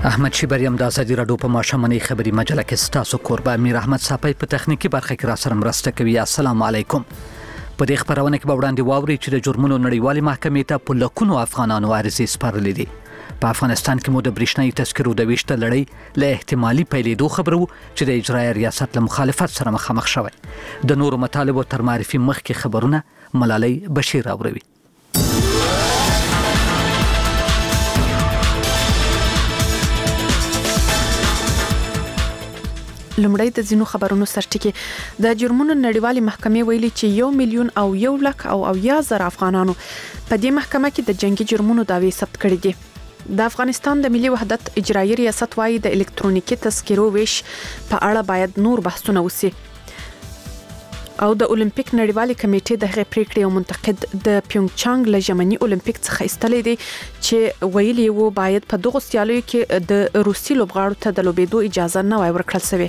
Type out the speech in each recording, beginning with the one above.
احمد شیبریم د ازادي راډیو په ماشومنۍ خبري مجله کې ستاسو کوربه امیر احمد صافی په تخنیکی برخه کې را سره مرسته کوي. السلام علیکم. په دې خبرونه کې به وړاندې واوري چې د جرمونو نړیوالې محکمې ته په لکونو افغانانو عرضې سپارلې دي. په افغانستان کې مو د برېښنايي تذکرو د ویشت لړۍ له احتمالي پیلېدو خبرو چې د اجرایي ریاست له مخالفت سره مخامخ شوی. د نورو مطالبو تر معرفي مخکې خبرونه ملالۍ بشیر راوړي. لومړی د ځینو خبرونو سرټکی. د جرمونو نړیوالې محکمې ویلي چې 1 ملیون او 1 لک او 1000 افغانانو په دې محکمه کې د جنگي جرمونو دعوی ثبت کړي دي. د افغانستان د ملي وحدت اجرایي ریاست وايي د الکترونیکي تذکرو ویش په اړه باید نور بحثونه وشي. او د اولمپیک نړیوالې کمیټې د هغې پریکړې او منتقد د پیونګچانګ له ژمني اولمپیک څخه ایستلې دي چې ویلي وو باید په دغه سیالیو کې د روسي لوبغاړو ته د لوبېدو اجازه نه وای ورکړل شوې.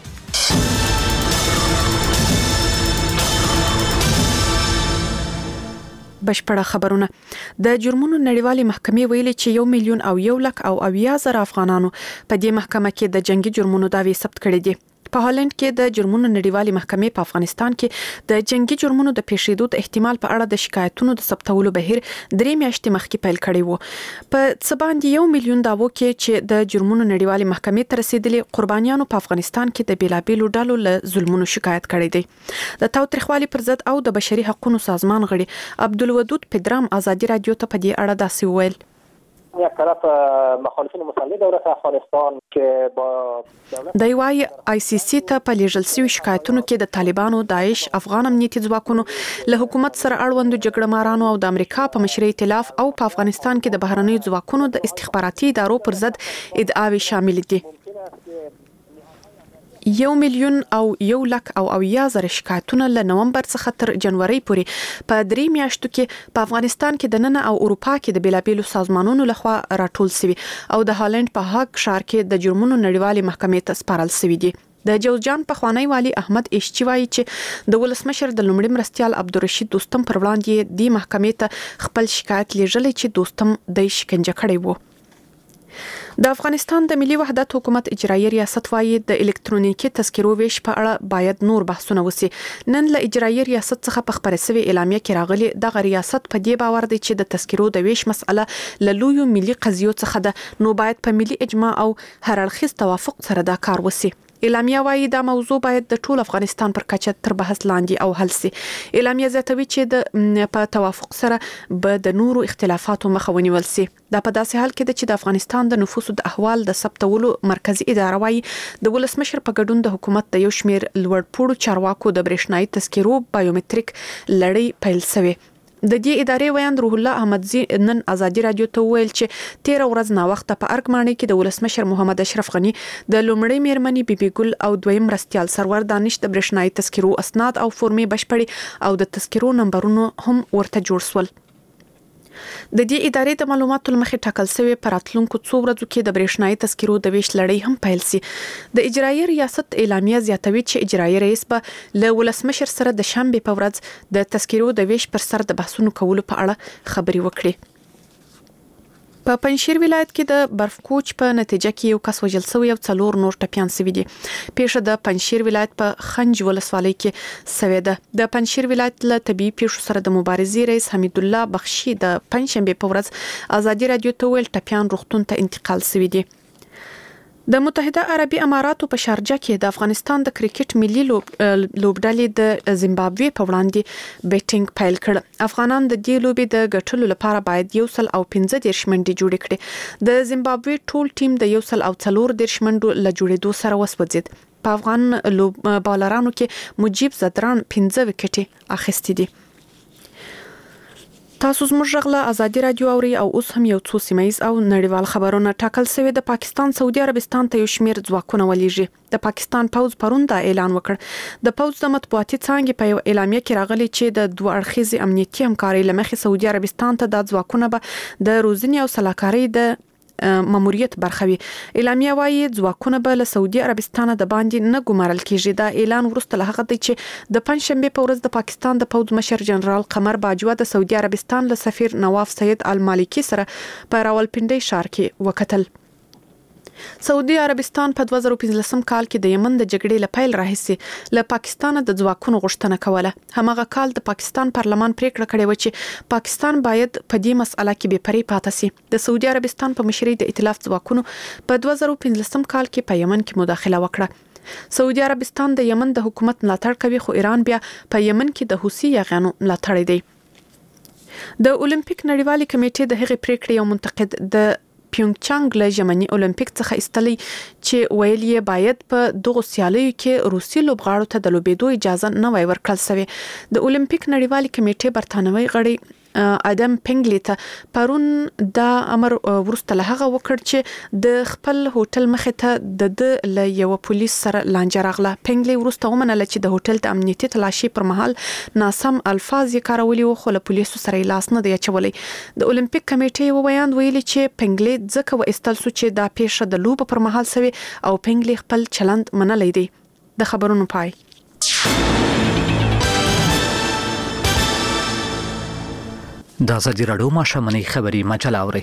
بشپړه خبرونه. د جرمونو نړیوالې محکمې ویلي چې 1 ملیون او 1 لک او 1000 افغانانو په دې محکمه کې د جنگي جرمونو دعوی ثبت کړي دي. په هالند کې د جرمونو نړیوالې محکمې په افغانستان کې د جنگي جرمونو د پیښېدو د احتمال په اړه د شکایتونو د ثبتولو بهیر 3 میاشتې مخکې پیل کړی وو. په څه باندې 1 ملیون دعوو کې چې د جرمونو نړیوالې محکمې ته رسیدلې قربانیانو په افغانستان کې د بیلابیلو ډلو له ظلمونو شکایت کړی دی. د تاوتریخوالي پر ضد او د بشري حقوقو سازمان غړي عبدالودود پدرام ازادي رادیو ته په دې اړه داسې وویل. یک طرف مخالفین مسلح دولت افغانستان که با د وای آی سی سی ته په لیږل شوي شکایتونو کې د طالبانو، داعش، افغان امنیتي ځواکونو له حکومت سره اړوندو جګړه مارانو او د امریکا په مشرۍ ائتلاف او په افغانستان کې د بهرنیو ځواکونو د استخباراتي ادارو پر ضد ادعاوې شامل دي. 1 ملیون او 1 لک او 1000 شکایتونه له نومبر څخه تر جنوري پورې په 3 میاشتو کې په افغانستان کې د نن او اروپا کې د بیلابیلو سازمانونو لخوا راټول شوي او د هالند په هاګ ښار کې د جرمونو نړیوالې محکمې ته سپارل شوي دي. د جوزجان پخوانی والی احمد اشچی وایي چې د ولسمشر د لومړي مرستیال عبدالرشید دوستم پر وړاندې د محکمې ته خپل شکایت لیږلی چې دوستم د شکنجه کړی وو. د افغانستان د ملي وحدت حکومت اجرایي ریاست وايي د الکترونیکي تذکرو ویش په اړه باید نور بحثونه وشي. نن له اجرایي ریاست څخه په خبره شوی اعلامیه کې راغلي دغه ریاست په دې باور دی چې د تذکرو د ویش مسأله له لویو ملي قضیو څخه ده، نو باید په ملي اجماع او هر اړخیز توافق سره دا کار وشي. اعلامیه وايي دا موضوع باید د ټول افغانستان پر کچه تر بحث لاندې او حل شي. اعلامیه زیاتوي چې په توافق سره به د نورو اختلافاتو مخه ونیول شي. دا په داسې حال کې چې د افغانستان د نفوسو د احوال د ثبتولو مرکزی اداره وايي د ولسمشر په ګډون د حکومت د یو شمیر لوړپوړو چارواکو د برېښنايي تذکرو بایومټریک لړۍ پیل شوی. د دې ادارې ویاند روح الله احمدزي نن ازادي رادیو ته ویل چې 13 ورځ نا وخت په ارګماني کې د ولسمشر محمد اشرف غنی د لومړی میرمنې بیبي ګل او دویم مرستیال سرور دانش د برېښنايي تذکرو اسناد او فورمې بشپړي او د تذکرو نمبرونو هم ورته جوړ شول. د دې ادارې د معلوماتو لمخې ټاکل شوی پر راتلونکو څو ورځو کې د برېښنايي تذکرو د ویش لړۍ هم پیل شي. د اجرایي ریاست اعلامیه زیاتوي چې اجرایي رئیس به له ولسمشر سره د شنبه په ورځ د تذکرو د ویش پر سر د بحثونو کولو په اړه خبري وکړي. په پنځشیر ولایت کې د برفکوچ په نتیجه کې یو کس وژل شوی او 4 نور ټپیان شوي دي. پیښه د پنځشیر ولایت په خنج ولسوالۍ کې شوې ده. د پنځشیر ولایت له طبي پیښو سره د مبارزې رئیس حمید الله بخشي د پنځشنبه په ورځ ازادي رادیو ته ویل ټپیان روغتون ته انتقال شوي دي. د متحده عربي اماراتو په شارجه کې د افغانستان د کرکټ ملي لوبډلې د زیمبابوې په وړاندې بیټینګ پیل کړ. افغانان د دې لوبې د ګټلو لپاره باید 115 منډې جوړې کړي. د زیمبابوې ټول ټیم د 114 منډو له جوړېدو سره وسوځید. په افغان بالرانو کې مجيب زدران 15 وکټې اخیستې دي. تاسو زموږ غږ ازادي رادیو اوري او اوس هم یو څو سیمایز او نړیوال خبرونه. ټاکل شوی د پاکستان سعودي عربستان ته یو شمیر ځواکونه ولېږي. د پاکستان پوځ پرون دا اعلان وکړ. د پوځ د مطبوعاتي څانګې په یو اعلامیه کې راغلي چې د دوه اړخیزې امنیتي همکارۍ لمخې سعودي عربستان ته د ځواکونه به د روزنې او سلاکارۍ د ماموریت برخوي. اعلامیه وايي ځواکونه به له سعودي عربستان د باندې نه ګمارل کیږي. دا اعلان وروسته له هغه دی چې د پنځشنبه په ورځ د پاکستان د پوځ مشر جنرال قمر باجوه د سعودي عربستان له سفیر نواف سید المالکی سره په راولپنډي ښار کې وکتل. سعودي عربستان په 2015 کال کې د یمن د جګړې لپاره راهیسي له پاکستان د ځواکونو غوښتنه کوله. همغه کال د پاکستان پارلمان پریکړه کړې و چې پاکستان باید په دې مسله کې بې پرې پاتې شي. د سعودي عربستان په مشرۍ د ائتلاف ځواکونو په 2015 کال کې په یمن کې مداخله وکړه. سعودي عربستان د یمن د حکومت ملاتړ کوي، خو ایران بیا په یمن کې د حوثي یاغیانو ملاتړ دی. د اولمپیک نړیوالې کمیټې د هغې پریکړې یو منتقد د پیونګچانګ له ژمني اولمپیک څخه ایستلی چې ویل یې باید په دغه سیالیو کې روسي لوبغاړو ته د لوبېدو اجازه نه وای ورکړل شوې. د اولمپیک نړیوالې کمیټې برتانوي غړي ادم پنګلی ته پرون د امر ورسته له هغه وکړ چې د خپل هوټل مخې ته د له یو پولیس سره لانجه راغله. پنګلی ورسته ومنله چې د هوټل د امنیتي تلاشي پر مهال ناسم الفاظ یې کارولي وو، خو له پولیسو سره یې لاس نه دی اچولی. د اولمپیک کمیټې یو بیان ویلي چې پنګلی ځکه وایستل سو چې دا پیښه د لوب پر مهال سوي او پنګلی خپل چلند منلی دی. د خبرونو پای. د ازادي راډیو ماښامنۍ خبري مجله اوري.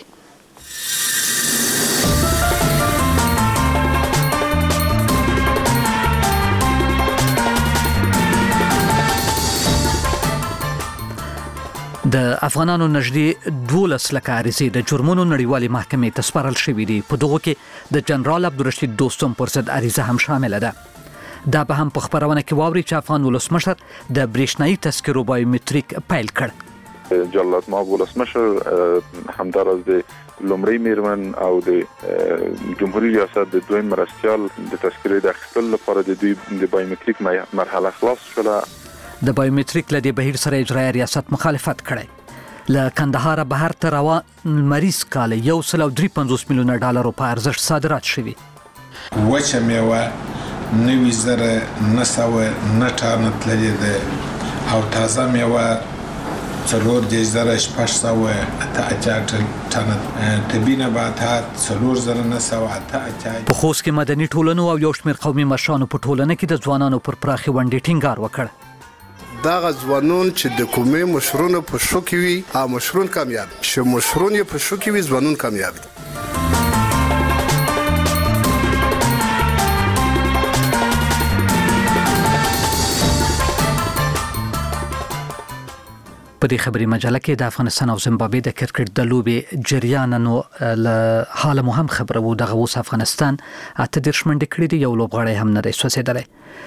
د افغانانو نږدې 12 لکه عریضې د جرمونو نړیوالې محکمې ته سپارل شوې دي. په دغو کې د جنرال عبدالرشید دوستم پر ضد عریضه هم شامله ده. دا به هم په خبرونه کې واوري چې افغان ولسمشر د برېښنایي تذکرو بایومتریک پیل کړ. جلالت مآب ولسمشر همداراز د لومړی میرمن او د جمهوریت ریاست د دویم مرستیال د تذکرې د اخیستلو لپاره د دوی د بایومتریک مرحله خلاص شوه. د بایومتریک له دې بهیر سره اجرایي ریاست مخالفت کړی. له کندهار بهر ته روان لمریز کال 153 میلیونه ډالرو په ارزښت صادرات شوي. وچه میوه 90,900 ټنه تللې ده او تازه میوه 4,600 ټنه. طبي نباتات 4,908. په خوست کې مدني ټولنو او یو شمېر قومي مشرانو په ټولنه کې د ځوانانو پر پراخي ونډې ټینګار وکړ. دا ځوانون چې د کومې مشرونو په شو کې وي او مشرون کامیاب شي، مشرون یې په شو کې وي، ځوانون کامیاب دي. په دې خبري مجله کې د افغانستان او زیمبابوې د کرکټ د لوبې جریان نو له حال مهم خبره وو. دغه اوس افغانستان 38 منډې کړې دي، یو لوبغاړی هم نه دی سوځېدلی.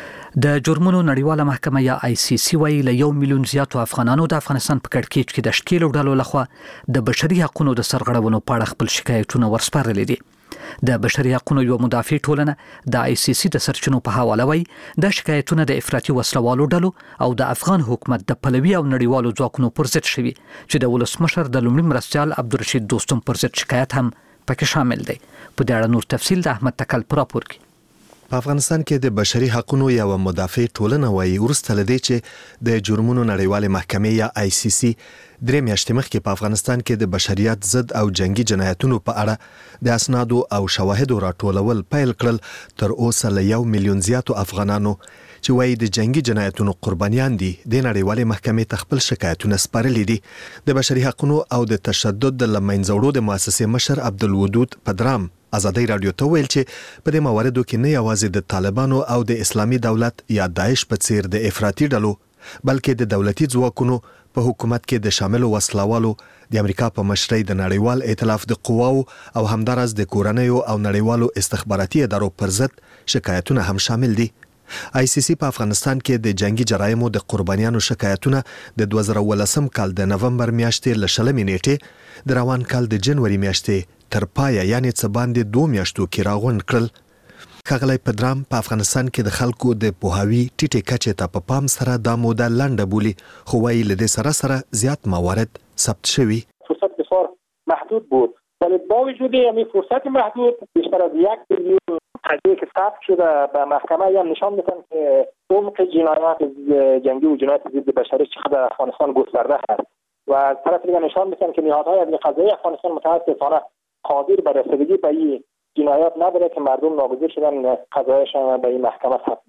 د جرمونو نړیواله محکمه یا ICC وايي له 1 میلیون زیاتو افغانانو د افغانستان په کړکېچ کې د ښکېلو ډلو لخوا د بشري حقوقو د سرغړونو په اړه خپل شکایتونه ورسپارلي دي. د بشري حقوقو یو مدافع ټولنه د ICC د سرچینو په حواله وایي د شکایتونه د افراطي وسلوالو ډلو او د افغان حکومت د پلوي او نړیوالو ځواکونو پر ضد شوي چې د ولسمشر د لومړي مرستیال عبدالرشید دوستم پر ضد شکایت هم پکې شامل دی. په دې اړه نور تفصیل د احمد تکل پر راپور کې. په افغانستان کې د بشري حقوقو یو مدافع ټولنه وایي ورسته لدی چې د جرمونو نړیوالې محکمې یا ICC درې میاشتې مخکې په افغانستان کې د بشریت ضد او جنگي جنایتونو په اړه د اسنادو او شواهدو راټولول پیل کړل. تر اوسه له 1 میلیون زیاتو افغانانو چې وایي د جنگي جنایتونو قربانیان دي د نړیوالې محکمې ته خپل شکایتونه سپارلي دي. د بشري حقوقو او د تشدد د لمنځوړو د مؤسسې مشر عبدالودود پدرام ازادي رادیو ته ویل چې په دې مواردو کې نه یوازې د طالبانو او د اسلامي دولت یا داعش په څیر د افراطي ډلو بلکې د دولتي ځواکونو په حکومت کې د شاملو وسلوالو د امریکا په مشرۍ د نړیوال ائتلاف د قواو او همدارس د کورنیو او نړیوالو استخباراتي ادارو پر ضد شکایتونه هم شامل دي. ICC په افغانستان کې د جنگي جرایمو د قربانیانو شکایتونه د 2018 کال د نومبر میاشتې له 20 نیټې د روان کال د جنوري میاشتې تر پایه یعنی څه باندې 2 میاشتو کې راغونډ کړل. ښاغلی پدرام په افغانستان کې د خلکو د پوهاوي ټیټې کچې ته په پام سره دا موده لنډه بولي، خو وایي له دې سره زیات موارد ثبت شوي. فرصت بسیار محدود بود ولی با وجود این فرصت محدود بیشتر از 1 میلیون قضیه که ثبت شده به محکمه هم نشان میدن که عمق جنایات جنگی و جنایات ضد بشری چقدر افغانستان گسترده است و از طرف دیگر نشان میدن که نهادهای امنیتی قضایی افغانستان متاسفانه قادر به رسیدگی به این جنایات نداره که مردم ناگزیر شدن قضایشان به این محکمه ثبت بکنن.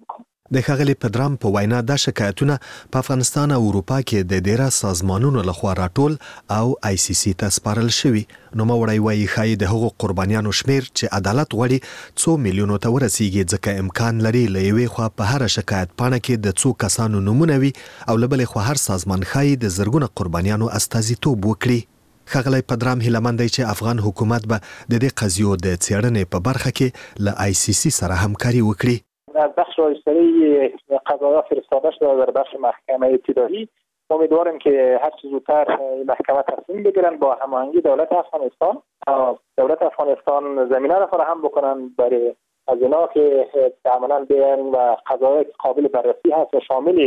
د ښاغلي پدرام په وینا د شکایتونه په افغانستان او اروپا کې د ډیره سازمانونو لخوا راټول او آی سی سی ته سپارل شوی. نو موري وایي خای د هغو قربانیانو شمیر چې عدالت غواړي 2 میلیونو ته ورسیږي ځکه امکان لري لوي خو په هر شکایت پاڼه کې د 2 کسانو نمونه وي او لبل خو هر سازمان خای د زرګونه قربانیانو استازیتوب وکړي. ښاغلی پدرام هیلمن دی چې افغان حکومت به د دې قضیو د څېړنې په برخه کې له آی سی سی سره همکاري وکړي. از بخش رایستری قضایا فرستاده شده در بخش محکمه ابتدایی. امیدواریم که هر چه زودتر محکمه تصمیم بگیرن با هماهنگی دولت افغانستان. دولت افغانستان زمینه را فراهم بکنن برای از اینا که عملا بیان و قضایا قابل بررسی هست و شامل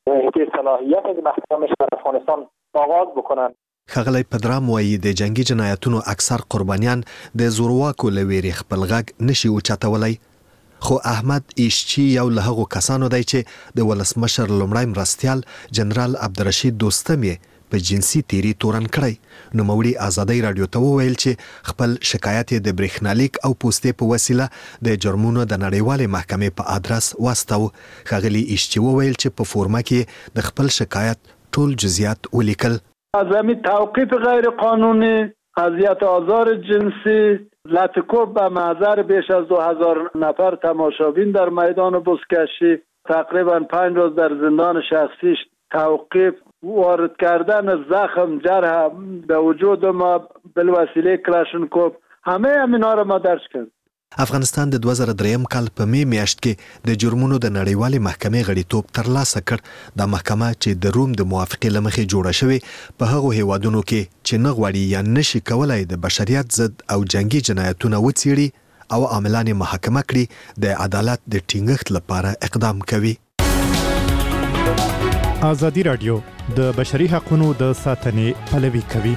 صلاحیت از محکمه افغانستان آغاز بکنن. ښاغلی پدرام وایي د جنگي جنایتونو اکثر قربانیان د زورواکو له ویرې خپل غږ نشي اوچتولی. خو احمد ایشچی یو له هغو کسانو دی چې د ولسمشر لومړی مرستیال جنرال عبدالرشید دوستم یې په جنسي تیری تورن کړی. نوموړي ازادۍ راډیو ته وویل چې خپل شکایت یې د برېښنالیک او پوستې په وسیله د جرمونو د نړیوالې محکمې په ادرس واستاوه. ښاغلي ایشچی وویل چې په فورمه کې د خپل شکایت ټول جزئیات ولیکل. عدم توقیف غیر قانونی، اذیت آزار جنسی، لطکوب به محضر بیش از 2000 نفر تماشابین در میدان بزکشی، تقریبا 5 روز در زندان شخصیش توقیف، وارد کردن زخم جرح به وجود ما بالوسیله کلاشنکوف، همه همینا را ما درج کردیم. افغانستان د 2003 کال په می میاشت کې د جرمونو د نړیوالې محکمې غړیتوب ترلاسه کړ. د محکمه چې د روم د موافقې لمخې جوړه شوې په هغو هیوادونو کې چې نه غواړي یا نشي کولای د بشریت ضد او جنگي جنایتونه وڅیړي او عاملان محاکمه کړي د عدالت د ټینګښت لپاره اقدام کوي. ازادي رادیو د بشري حقوقو د ساتنې پلوي کوي.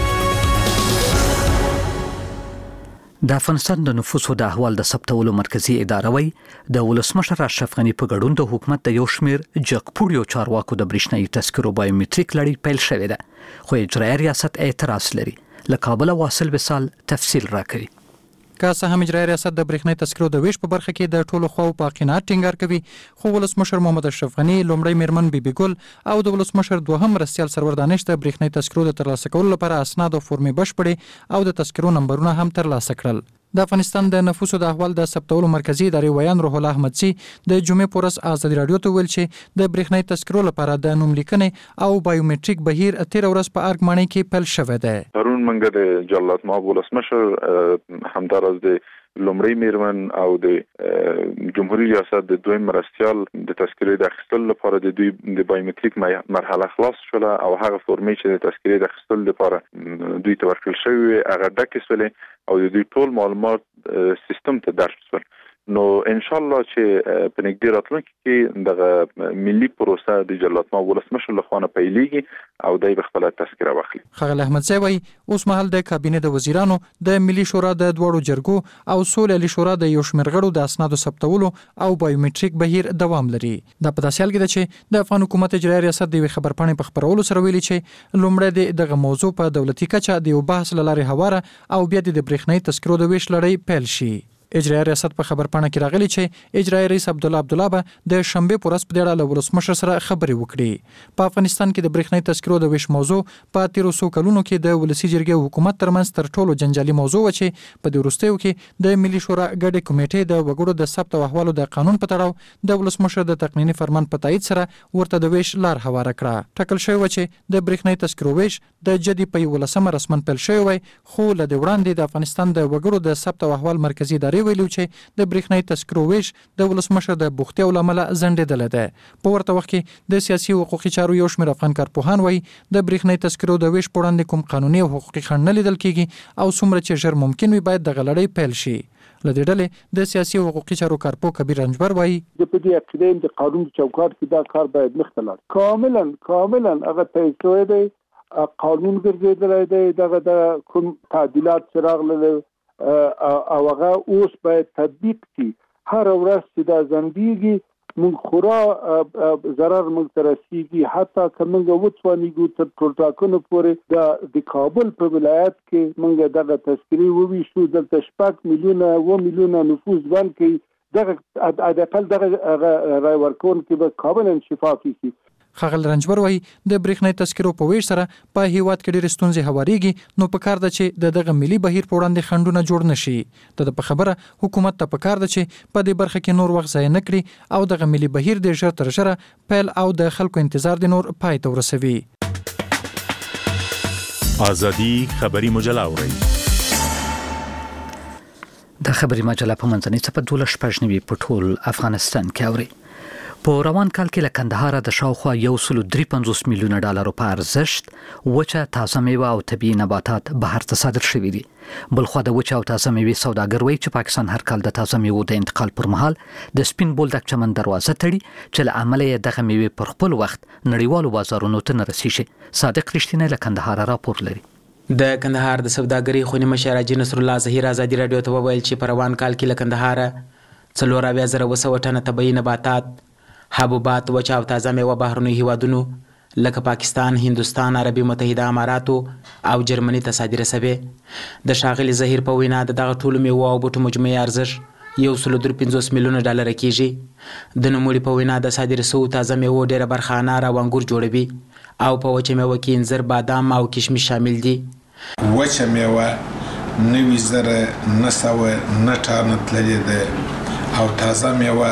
د افغانستان د نفوسو د احوال د ثبتولو مرکزی اداره وی د ولسمشر اشرف غنی په ګډون د حکومت د یو شمیر جګپوړیو چارواکو د برېښنايي تذکرو بایومټریک لړۍ پیل شوې ده، خو اجرایي ریاست اعتراض لري. له کابل واصل وصال تفصیل راکوي. که څه هم اجرایي ریاست د برېښنايي تذکرو د ویش په برخه کې د ټولو خواو په قناعت ټینګار کوي، خو ولسمشر محمد اشرف غنی، لومړی میرمن بیبي ګل او د ولسمشر دوهم مرستیال سرور دانش د برېښنايي تذکرو د ترلاسه کولو لپاره اسناد او فورمې بشپړې او د تذکرو نمبرونه هم ترلاسه کړل. د افغانستان د نفوسو د احوال د ثبتولو مرکزی ادارې ویان روح الله احمدزی د جمعې په ورځ ازادي رادیو ته ویل چې د برېښنايي تذکرو لپاره د نوم لیکنې او بایومټریک بهیر 13 ورځ په ارګ ماڼۍ کې پیل شوی دی. پرون موږ د جلالت مآب ولسمشر همدارز د لومړی میرمن او د جمهوریت ریاست د دویم مرستیال د تذکرې د اخیستلو لپاره د دوی د بایومټریک مرحله خلاص شوه او هغه فورمې چې د تذکرې د اخیستلو لپاره دوی ته ورکړل شوی هغه ډکې شولې او د دوی ټول معلومات سیستم ته درج شول. نو ان شاء الله چې په نږدې راتلونکي کې د ملي پروسه د جلالت مآب ولسمشر لخوا نه پیلېږي او دای په خپل تذکره واخلي. ښاغلی احمدزی وایي اوس مهال د کابینې د وزیرانو د ملي شورا د دوړو جرګو او سولې شورا د یو شمېر غړو د اسنادو ثبتولو او بایومټریک بهیر دوام لري. دا په داسې حال کې ده چې د افغان حکومت اجرایي ریاست د یوې خبرپاڼې په خپرولو سره ویلي چې لومړی دغه موضوع په دولتي کچه د یو بحث له لارې هواره او بیا د برېښنايي تذکرو د ویش لړۍ پیل شي. اجرایي ریاست په خبرپاڼه کې راغلی چې اجرایي رئیس عبدالله به د شنبه په ورځ په اړه له ولسمشر سره خبرې وکړي. په افغانستان کې د برېښنايي تذکرو د ویش موضوع په 1300 کلونو کې د ولسی جرګې حکومت ترمنځ تر ټولو جنجالي موضوع و چې په دې وروستیو کې د ملي شورا ګډه کمیټې د وګړو د ثبت او احوالو د قانون په تړاو د ولسمشر د تقنینی فرمان په تایید سره ورته د ویش لار هواره کړه. ټاکل شوی و چې د برېښنايي تذکرو ویش د جدي په 11 رسمن پیل شوی وي، خو له وړاندې د افغانستان د وګړو د ثبت او احوال مرکزی ادارې ویلو چې د برېښنايي تذکرو ویش د ولسمشر د بوختیا لامل ځنډېدل ده. په ورته وخت کې د سیاسي او حقوقي چارو یو شمېر افغان کارپوهان وایي د برېښنايي تذکرو د ویش په وړاندې کوم قانوني او حقوقي خنډ نه لیدل کېږي او څومره چې ژر ممکن وي باید دغه لړۍ پیل شي. له دې ډلې د سیاسي او حقوقي چارو کارپو کبیر رنجبر وایي د په دې عقیده د قانون چوکاټ کې دا کار باید مخته لاړ کاملا هغه ته شوی دی، قانون ګرځېدلی دی، دغه د کوم تعدیلات چې راغلل او هغه اوس باید تطبیق کړي. هر ورځ چې دا ځنډېږي موږ خورا ضرر موږ ته رسېږي، حتی که موږ وتوانېږو تر ټولټاکنو پورې د کابل په ولایت کې موږ دغه تذکرې وویشو، دلته 6 میلیونه و میلیونه نفوس ژوند کوي، دغه عدالت دغه رای ورکون کې به کاملا شفافي شي. خغل رنجبر وای د برېښنايي تذکرو په ویش سره په هیواد کې ډېر ستونزې هواريږي، نو په کار ده چې دغه ملي بهیر په وړاندې خنډونه جوړ نشي. د په خبره حکومت ته په کار ده چې په دې برخه کې نور وخت ضایع نه کړي او دغه ملي بهیر د ژر تر ژره پیل او د خلکو انتظار د نور پای ته ورسوي. ازادي خبري مجله اوري. د خبري مجله په منځنۍ صفحه 12 په ټول افغانستان کې اوري. په روان کال کې له کندهار د شاوخوا 153 میلیونه ډالرو په ارزښت وچه تازه میوه او طبي نباتات بهر ته صادر شوي دي. بلخو د وچه او تازه میوې سوداګر وایي چې پاکستان هر کال د تازه میوو د انتقال پر مهال د سپین بولدک چمن دروازه تړي چې له امله یې دغه میوې پر خپل وخت نړیوالو بازارونو ته نه رسیږي. صادق رښتینی له کندهار راپور لري. د کندهار د سوداګرۍ خونی مشر حاجی نصر الله ظهیر ازادي رادیو ته وویل چې په روان کال کې له کندهار 40,200 ټنه طبي نباتات، حبوبات، وچه او تازه میوه بهرنیو هیوادونو لکه پاکستان، هندوستان، عربي متحده اماراتو او جرمني ته صادره شوه. د ښاغلي ظهیر په وینا دغه ټولو میوه او بوټو مجموعي ارزښت 153 میلیونه ډالر کیږي. د نوموړي په وینا د صادره شوو تازه میوه ډیره برخه انار او انګور جوړوي او په وچه میوه کې انځر، بادام او کشمش شامل دي. وچه میوه 9,900 ټنه تللې ده او تازه میوه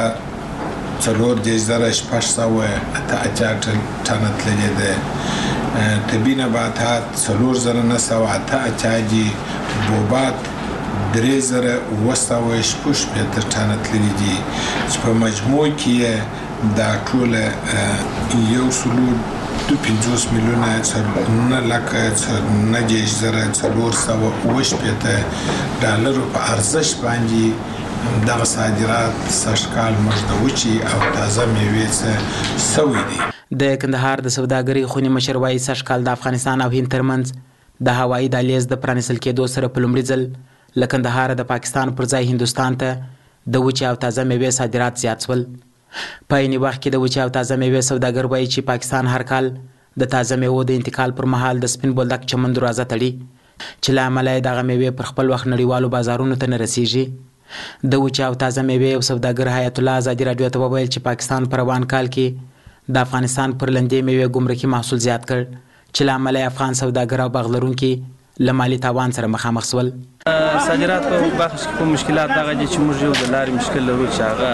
4,600 ټنه تللې ده. طبي نباتات 4,908 حبوبات 3,700 ټنه تللې دي چې په مجموع کې دا ټول 150 میلیونه 9,400 ډالرو په ارزښت باندې دغه صادرات سږکال موږ د وچې او تازه میوې څخه سوي دي. د کندهار د سوداګرۍ خونی مشر وایي سږکال د افغانستان او هند ترمنځ د هوایي دهلیز د پرانیستل کېدو سره په لومړي ځل له کندهار د پاکستان پر ځای هندوستان ته د وچې او تازه میوې صادرات زیات شول. په عیني وخت کې د وچې او تازه میوې سوداګر وایي چې پاکستان هر کال د تازه میوو د انتقال پر مهال د سپین بولدک چمن دروازه تړي چې له امله یې دغه میوې پر خپل وخت نړیوالو بازارونو ته نه رسیږي. د وچه او تازه میوې او سوداګر حیات الله ازادي رادیو ته وویل چې پاکستان پر روان کال کې د افغانستان پر لندې میوې ګمرکي محصول زیات کړ چې له امله افغان سوداګر او باغ لرونکي له مالي تاوان سره مخامخ شول. صادرات په برخه کې کوم مشکلات دغه دي چې موږ یو د لارې مشکل لرو چې هغه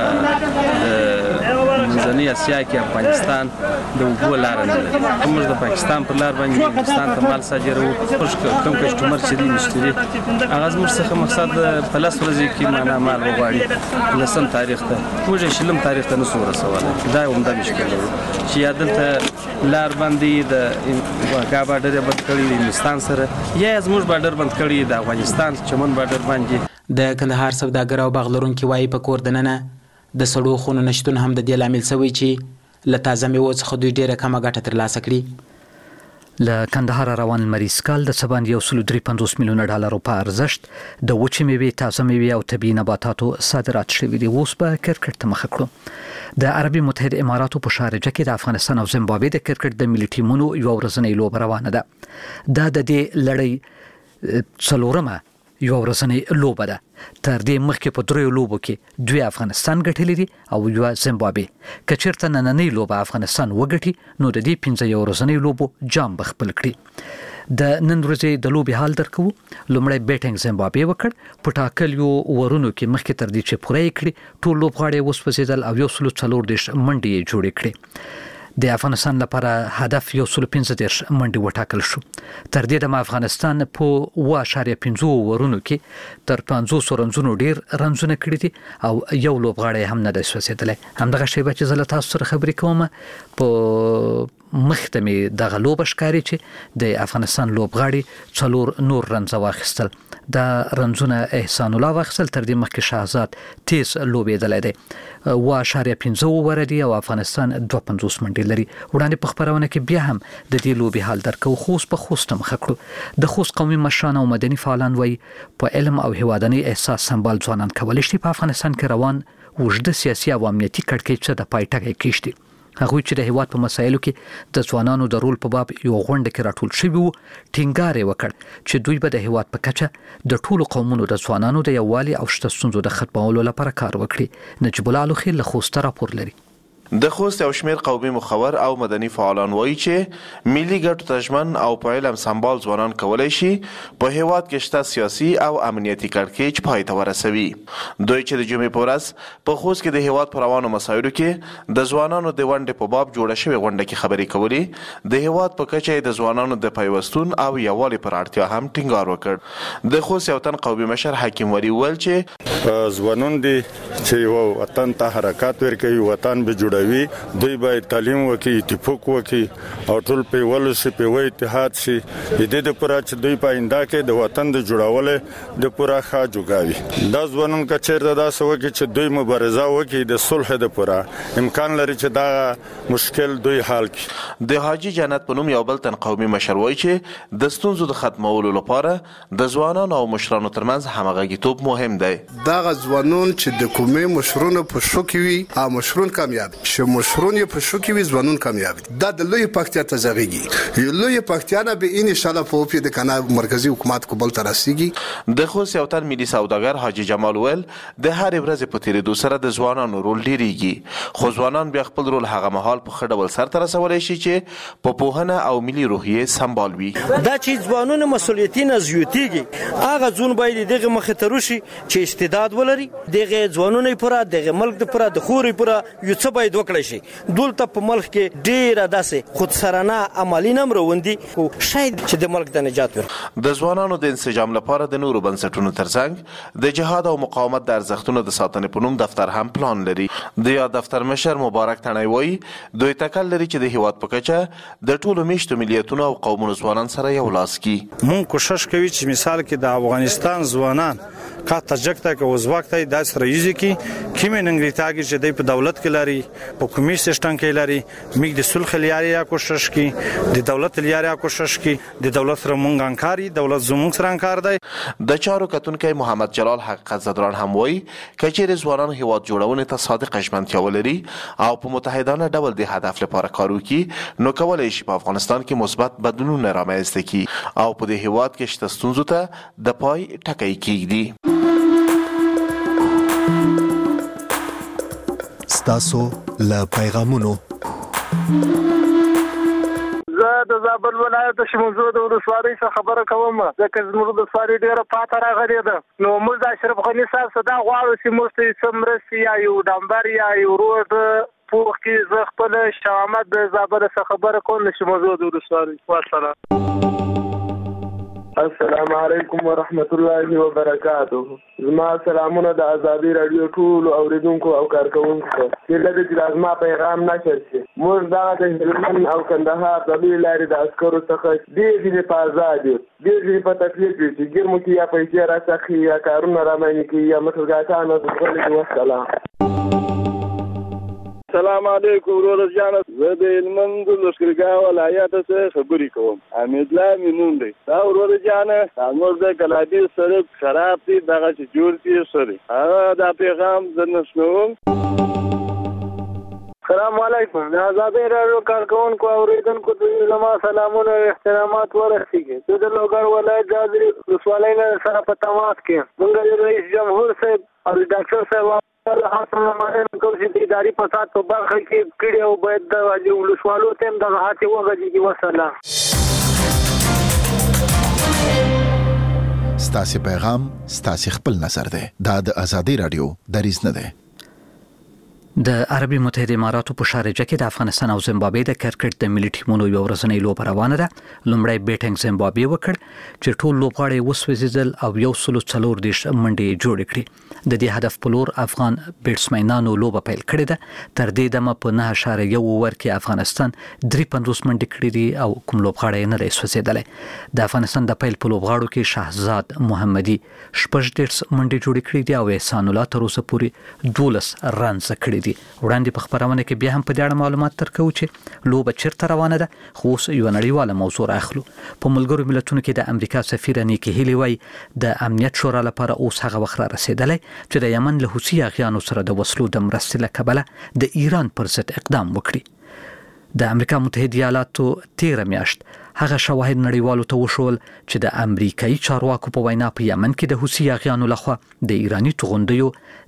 منځنۍ اسیا کې افغانستان د اوبو لار نه لري. موږ د پاکستان پر لار باندې هندوستان ته مال صادروو. کوم کسټمر چې دی مشتري هغه زموږ څخه مقصد په لاس ورځي کې معنا مال وغواړي 10 تاریخ ته موږ 20 تاریخ ته نسو رسوله. دا هم د مشکل لرو چې عدالت لار باندې د واګا بارډر بند کړی د هندوستان سره یا زموږ بارډر بند کړی د افغانستان چمن بارډر باندې. د کندهار سوداګر او باغ لرونکي وایي په کور دننه د سړو خونو نشتون هم د دې لامل شوی چې له تازه میوو څخه دوی ډیره کمه ګټه ترلاسه کړي. له کندهار روان لمریز کال د سبان 153 میلیونه ډالرو په ارزښت د وچې میوې، تازه میوې او طبي نباتاتو صادرات شوي دي. اوس به کرکټ ته مخه کړو. د عربي متحده اماراتو په شارجه کې د افغانستان او زیمبابوې د کرکټ د ملي ټیمونو یو ورځنۍ لوبه روانه ده. دا د دې لړۍ څلورمه یو ورځنۍ لوبه ده. تر دې مخکې په 3 لوبو کې 2 افغانستان ګټلې دي او 1 زیمبابوې. که چېرته نننۍ لوبه افغانستان وګټي نو د دې 15 یو ورځنۍ لوبو جام به خپل کړي. د نن ورځې د لوبې حال درکو. لومړی بیټینګ زیمبابوې وکړ. په ټاکلیو ورونو کې مخکې تر دې چې پوره یې کړي ټول لوبغاړي وسوځېدل او 140 منډې یې جوړې کړې. د افغانستان لپاره هدف 115 منډې وټاکل شو. تر دې د افغانستان په 1.5 ورونو کې تر 500 رنزونو ډیر رنزونه کړي دي او یو لوبغاړی هم نه دی سوځېدلی. همدغه شیبه چې زه له تاسو سره خبرې کوم په مخته مې دغه لوبه ښکاري چې د افغانستان لوبغاړي 4 نور رنزه واخیستل. دا رنزونه احسان الله واخیستل. تر دې مخکې شهزاد تیز لوبېدلی دی 1.5 اوور دی او افغانستان 250 منډې لري. وړاندې په خبرونه کې بیا هم د دې لوبې حال درکو. خوست په خوست مخه کړو. د خوست قومي مشران او مدني فعالان وایي په علم او هیوادنۍ احساس سمبال ځوانان کولی شي په افغانستان کې روان وجده سیاسي او امنیتي کړکېچ د پای ټکی کېږدي. هغوی چې د هیواد په مسایلو کې د ځوانانو د رول په باب یو غونډه کې راټول شوي وو ټینګار یې وکړ چې دوی به د هیواد په کچه د ټولو قومونو د ځوانانو د یووالي او شته ستونزو د ختمولو لپاره کار وکړي. نجیب الله الوخیل له خوست راپور لري. د خوست یو شمېر قومي مخور او مدني فعالان وایي چې ملي ګټو ته ژمن او په علم سمبال ځوانان کولی شي په هیواد کې شته سیاسي او امنیتي کړکېچ پای ته ورسوي. دوی چې د جمعې په ورځ په خوست کې د هیواد په روانو مسایلو کې د ځوانانو د ونډې په باب جوړه شوې غونډه کې خبرې کولې، د هیواد په کچه د ځوانانو د پیوستون او یووالي پر اړتیا هم ټینګار وکړ. د خوست یو تن قومي مشر حکیم ولی ویل چې ځوانان دي چې یو وطن ته حرکت ورکوي، وطن به جوړ دوی باید تعلیم وکړي، اتفاق وکړي او ټول په ولسی په اتحاد شي د دې لپاره چې دوی په آینده کې د وطن د جوړولو د پوره ښه جوړاوي. دا ځوانان کچېر دا سوګي چې دوی مبارزه وکړي د صلح لپاره امکان لري چې دا مشکل دوی حل کړي. د حاجی جنت په نوم یو بل تن قومي مشر وایي چې د ستونزو د ختمولو لپاره د ځوانانو او مشرانو ترمنځ همغږیتوب مهم دی. دا ځوانان چې د کومې مشرونو په شو کې وي او مشرون کامیاب چې مشرون یې په شو کې وي ځوانون کامیاب دي. دا د لوی پکتیا ته ځغېږي. یو لوی پکتیا نه به ان شاء الله په اوپی د کنا مرکزی حکومت کو بل تر رسیږي. د خوست یو تن ملي سوداګر حاجی جمال ویل د هر ورځ په تیرېدو سره د ځوانانو رول ډیریږي، خو ځوانان بیا خپل رول هغه مهال په ښه ډول سرته رسولی شي چې په پوهنه او ملي روحیې سمبال وي. دا چې ځوانونه مسؤلیتي نه زیاتېږي، هغه ځون باید دغه مخې ته راشي چې استعداد ولري، دغه ځوانونه پوره دغه ملک د پوره د خوري پوره یو څه باید وکړي شي. دولته په ملک کې ډیره داسې خودسرانه عملی نه مروندي او شاید چې د ملک د نجات ورکړي. د ځوانانو د انسجام لپاره د نورو بنسټونو ترڅنګ د جهاد او مقاومت د ارزښتونو د ساتنې په نوم دفتر هم پلان لري. د یا دفتر مشر مبارک تڼۍ وایي دوی تکل لري چې د هیواد په کچه د ټولو میشتو ملیتونو او قومونو ځوانان سره یو لاس کړي. مونږ کوشش کوي چې مثال کې د افغانستان ځوانان کا تجربه کې وزوقته د سرایزي کې کیمه ننګریتاږي چې د دولت کې لري په کومي سیستم کې لري میګ د صلح لیاریا کوشش کی د دولت لیاریا کوشش کی د دولت سره مونږ انکاري دولت زموږ سره انکار دی. د چارو کتونکو محمد جلال حقیقت زدران هم وایي کچېر ځوانان هیواد جوړونې ته صادق ژمنتیا ولري او په متحدانه ډول د هدف لپاره کار وکړي نو کولای شي په افغانستان کې مثبت بدلونونه رامنځته کړي او په دې هیواد کې شته ستونزو ته د پای ټکی کېږدي. ستاسو له پیغامونو زه د زابل ولایت د شموزو د ولسوالۍ څخه خبره کوم، ځکه زموږ د ولسوالۍ ډېره پاته راغلې ده. نو موږ د اشرف غني صاحب څخه دا غواړو چې موږ ته څه مرستې یا یو ډامبر یا یو روډ پوخ کې زه خپل شاه احمد د زابل څخه خبره کوم د شموزو د ولسوالۍ. والسلام. السلام علیکم ورحمت الله وبرکاته. زما سلامونه د ازادي رادیو ټول اوریدونکو او کارکونکو ته. چې د لازمه پیغام نشر شي. موږ دا د هلمند او کندهار د لارې د عسکرو څخه ډېر په آزاد دي، ډېر په تکلیف دي چې ګرمو کې یا پیسې راڅخي یا کارونه رامنې کې یا مخګاتانه د خپل وسلام. السلام علیکم ورور جان، زه د هلمند لښکرګاه ولایت څخه خبرې کوم. حمید الله مینون دی. دا ورور جان موږ د کلابي سړک خراب دي دغه چې جوړ شي سره هغه دا پیغام زنشنوم. السلام علیکم. د آزادۍ راډیو کارکونکو اوریدونکو ته زما سلامونه او احترامات ورسیږي. زه د لوګر ولایت د ازري ولسوالۍ سره په تماس کې موږ د رئیس جمهور صاحب او ډاکټر صاحب کوم چې اداري فساد په برخه کې کړي او باید د ولسوالو ته هم دغه هڅې وغږېږي. وسلام. ستاسې پیغام ستاسې خپل نظر دی. دا د آزادۍ راډیو دریځ نه دی. د عربي متحده اماراتو په شارجه کې د افغانستان او زیمبابوې د کرکټ د ملي ټیمونو یو ورځنۍ لوبه روانه ده. لومړی بیټینګ زیمبابوې وکړ چې ټول لوبغاړي وسوځیدل او 140 منډې جوړې کړې. د دې هدف په لور افغان بیټسمنانو لوبه پیل کړې ده. تر دې دمه په 9.1 اوور کې افغانستان 53 منډې کړې دي او کوم لوبغاړی نه دی سوځیدلی. د افغانستان د پیل په لوبغاړو کې شهزاد محمدي 14 منډې جوړې کړې دي او احسان الله تر اوسه پورې 12 رنز کړي دي. وړاندې په خبرونه کې بیا هم په دې اړه معلومات درکو چې لوبه چیرته روانه ده، خو اوس یو نړیواله موضوع راخلو. په ملګرو ملتونو کې د امریکا سفیر نیکی هیلی وای د امنیت شورا لپاره اوس هغه وخت را رسیدلی چې د یمن له حوثي اغیانو سره د وسلو د مرستې له کبله د ایران پر ضد اقدام وکړي. د امریکا متحده ایالاتو 13 میاشت هغه شواهد نړیوالو ته وشول چې د امریکایي چارواکو په وینا په یمن کې د حوثي اغیانو لخوا د ایرانی توغندیو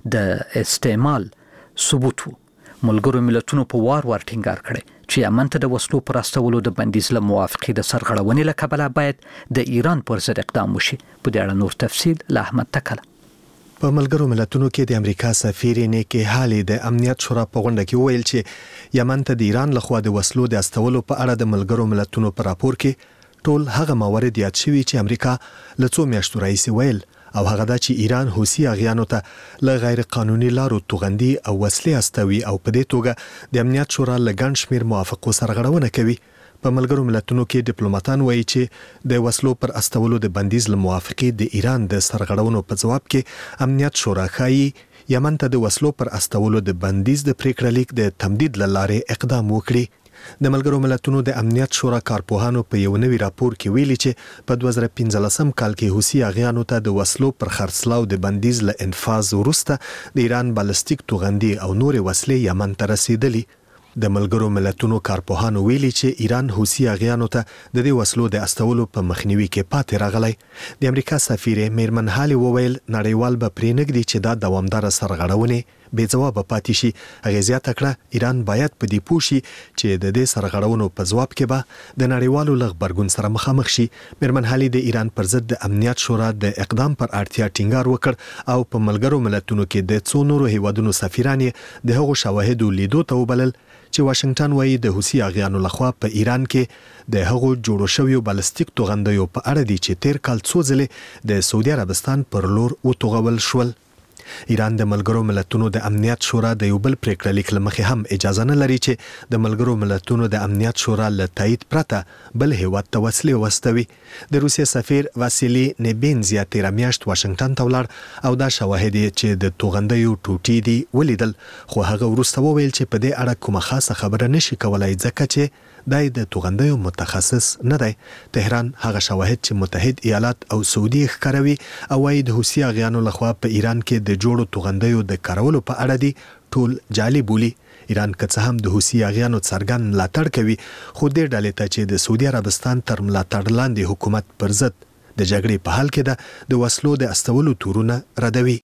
د استعمال ثبوت وو. ملګرو ملتونو په وار ټینګار کړی چې یمن ته د وسلو پر استولو د بندیز له موافقې د سرغړونې له کبله باید د ایران پر ضد اقدام وشي. په دې اړه نور تفصیل له احمد تکله. په ملګرو ملتونو کې د امریکا سفیر نیکی هالي د امنیت شورا په غونډه کې ویل چې یمن ته د ایران لخوا د وسلو د استولو په اړه د ملګرو ملتونو په راپور کې ټول هغه موارد یاد شوي چې امریکا له څو میاشتو راهیسې ویل، او هغه دا چې ایران حوثي اغیانو ته له غیر قانوني لارو توغندي او وسلې استوي او په دې توګه د امنیت شورا له ګڼ شمېر موافقو سرغړونه کوي. په ملګرو ملتونو کې ډیپلوماټان وایي چې د وسلو پر استولو د بندیز له موافقې د ایران د سرغړونو په جواب کې امنیت شورا ښایي یمن ته د وسلو پر استولو د بندیز د پریکړه لیک د تمدید له لارې اقدام وکړي. د ملګرو ملتونو د امنیت شورا کارپوهانو په یو نوي راپور کې ویلي چې په 2015 کال کې حوثي اغیانو ته د وسلو پر خرڅلاو د بندیز له انفاذ وروسته د ایران بالستیک توغندي او نورې وسلې یمن ته رسیدلي. د ملګرو ملتونو کارپوهانو ویلي چې ایران حوثي اغیانو ته د دې وسلو د استولو په مخنیوي کې پاتې راغلی. د امریکا سفیر میرمن هالي وویل نړیوال به پرې نږدي چې دا دوامدار سرغړونې بې ځوابه پاتې شي. هغې زیاته کړه ایران باید په دې پوه شي چې د دې سرغړونو په ځواب کې به د نړیوالو له غبرګون سره مخامخ شي. میرمن هالي د ایران پر ضد د امنیت شورا د اقدام پر اړتیا ټینګار وکړ او په ملګرو ملتونو کې د څو نورو هیوادونو سفیران د هغو شواهدو لیدو ته وبلل چې واشنگټن وایي د حوثي اغیانو لخوا په ایران کې د هغو جوړو شویو بالستیک توغندیو په اړه دي چې تیر کال څو ځلې د سعودي عربستان پر لور وتوغول شول. ایران د ملګرو ملتونو د امنیت شورا د یو بل پریکړه لیک له مخې هم اجازه نه لري چې د ملګرو ملتونو د امنیت شورا له تایید پرته بل هیواد ته وسلې واستوي. د روسیې سفیر واسیلی نیبینزیا تیر میاشت واشنگټن ته ولاړ او دا شواهد چې د توغندیو ټوټې دي ولیدل، خو هغه وروسته وویل چې په دې اړه کومه خاصه خبره نشي کولای ځکه چې دای د توغندیو متخصص نه دی. تهران هغه شواهد چې متحد ایالات او سعودي ښکاروي او وايي د حوثي اغیانو لخوا په ایران کې د جوړو توغندیو د کارولو په اړه دي ټول جعلي بولي. ایران که څه هم د حوثي اغیانو څرګند ملاتړ کوي، خو دې ډلې ته چې د سعودي عربستان تر ملاتړ لاندې حکومت پر ضد د جګړې په حال کې ده د وسلو د استولو تورونه ردوي.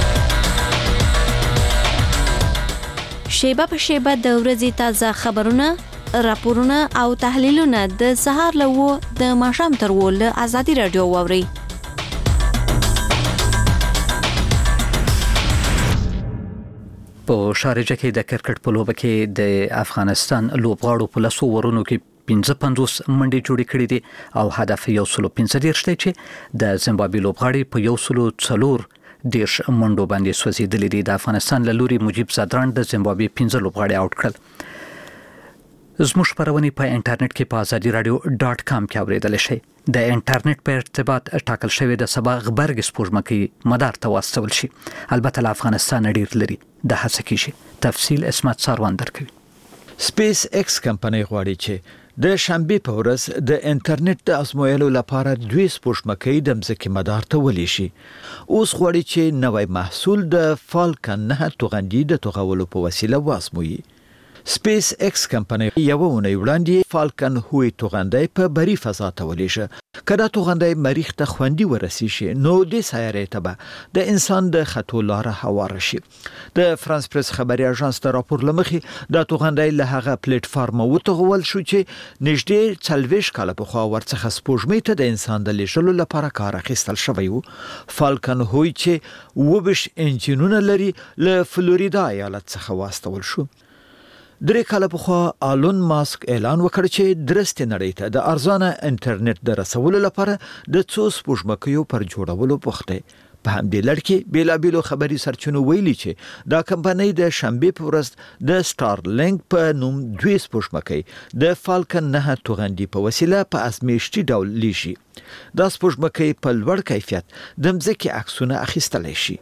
شیبه په شیبه د ورځې تازه خبرونه، راپورونه او تحلیلونه د سهار له 9 د ماښام تر 10 له ازادي رادیو واوري. په شارجه کې د کرکټ په لوبه کې د افغانستان لوبغاړو په لاسو ورونو کې 55 منډې جوړې کړې دي او هدف 115 دی چې د زیمبابوې لوبغاړي په 140 منډو باندې سوځېدلې دي. د افغانستان له لوري مجيب زادران د زیمبابوې 15 لوبغاړي آوټ کړل. زموږ خبرونه په انټرنیټ کې په azadiiradio.com کې اوریدل شي. د انټرنیټ په ارتباط ټاکل شوی د سبا غبرګ سپوږمکۍ مدار ته واستول شي. البته له افغانستان ډیر لري د هڅه کیږي. تفصیل اسمت ساروان درکوي. سپیس ایکس کمپنۍ غواړي چې د شنبه په ورځ د انټرنیټ د ازمویلو لپاره 2 سپوږمکۍ د مځکې مدار ته ولي شي. اوس غواړي چې نوې محصول د فالکن 9 توغندي د توغولو په وسیله وازموي. سپیس ایکس کمپنۍ یو ونې وړاندې فالکن هوی توغندی په بری فضا ته ولېږه. کله توغندی مریخ ته خوندي ورسی شي نو د سیارې ته به د انسان د خطو لاره هواره شي. د فرانس پریس خبري اژانس د راپور لمخې د توغندی له هغه پلیټ فارم وتغول شو چې نږدې 40 کال په خوا ورڅخه سپوږمۍ ته د انسان د لیږلو لپاره کار اخیستل شوی وو. فالکن هوی چې وبش انجینونه لري له فلوریدا ایالت څخه واستول شو. 3 کال په خوا آلون ماسک اعلان وکړ چې درسته نړۍ ته د ارزانه انټرنیټ د رسولو لپاره د 2 سپوږمکیو پر جوړولو پخته. په همدې لړ کې بیلابیلو خبري سرچینو ویلي چې دا کمپنۍ د شنبه په ورځ د سټارلینک په نوم 2 سپوږمکۍ د فالکن 9 توغندي په وسیله په ازمیشتي ډول لیشي. دا سپوږمکۍ په لوړ کیفیت د مځکې عکسونه اخیستلی شي.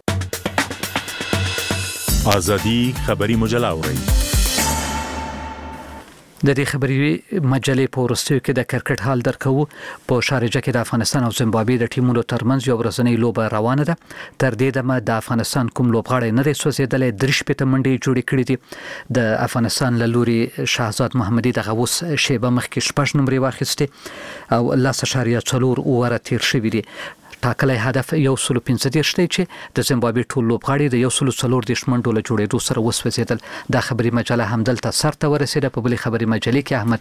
ازادي خبري مجله اوري. د دې خبري مجلې په ورستیو کې د کرکټ حال درکو په شارجه کې د افغانستان او زیمبابوې د ټیمونو ترمنځ یو ورځنی لوبه روانه ده. تر دې دمه د افغانستان کوم لوبغاړی نه دی سوځیدلی، درش په منډي جوړې کړې دي. د افغانستان له لوري شهزاد محمدي د غوس شیبه مخکې 6 نمبر واخیسته او 10.4 اوره تیر شوی دي. ټاکلي هدف 115 دی چې د زیمبابوې ټول لوبغاړي د 140 منډو له جوړېدو سره وسوځیدل. دا خبري مجله همدلته سرته ورسېده. په بلې خبري مجلې کې احمد